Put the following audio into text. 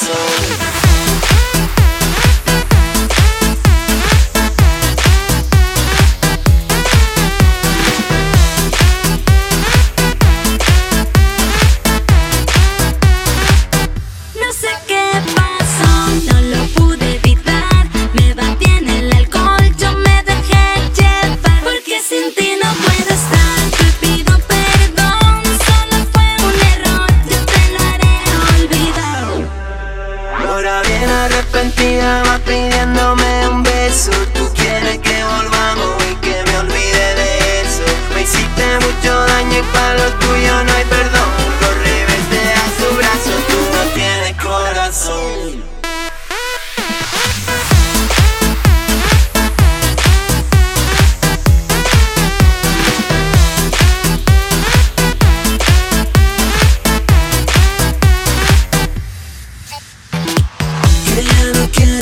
No sé qué pasó, no lo pude evitar. Me va bien el alcohol, yo me dejé llevar. Porque sin ti no puedo estar. Te pido perdón, solo fue un error. Yo te lo haré olvidar. Ahora bien arrepentida va pidiéndome un beso. Tú quieres que volvamos y que me olvide de eso. Me hiciste mucho daño y para lo tuyo no hay perdón. Corre, vete a su brazo, tú no tienes corazón. Que ya no quiero